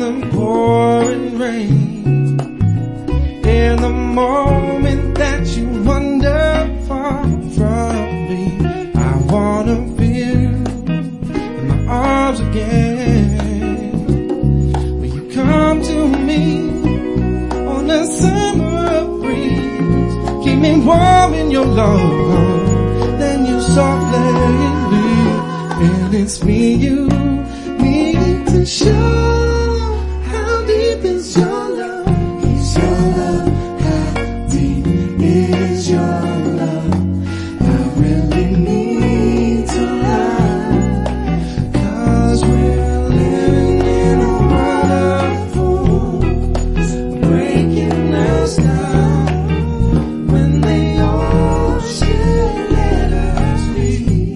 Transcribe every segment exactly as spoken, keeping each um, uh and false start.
the pouring rain, in the moment that you wander far from me, I wanna feel you in my arms again. Will you come to me on a summer breeze, keep me warm in your love, then you softly leave, and it's me you need to show. How deep is your love? Is your love? How deep is your love? I really need to learn, 'cause we're living in a world of fools, breaking us down when they all should let us be.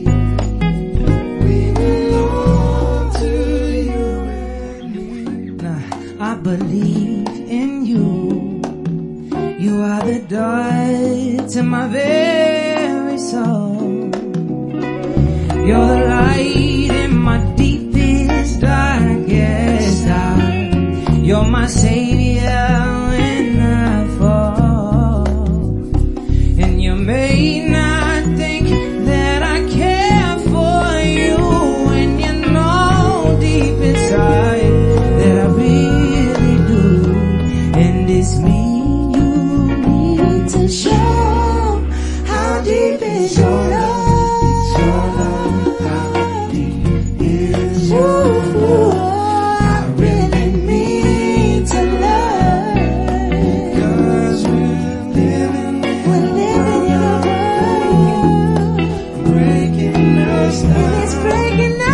We belong to you and me. Nah, I believe in you. You are the door to my very soul. You're the light in my deepest, darkest hour. You're my savior when I fall. And you may not think that I care for you, and you know deep inside that I really do. And it's me you need to show. How deep is your love? Your love, how deep is your Ooh, I really need to learn. 'Cause we're living We're living in a world, breaking us and it's down. breaking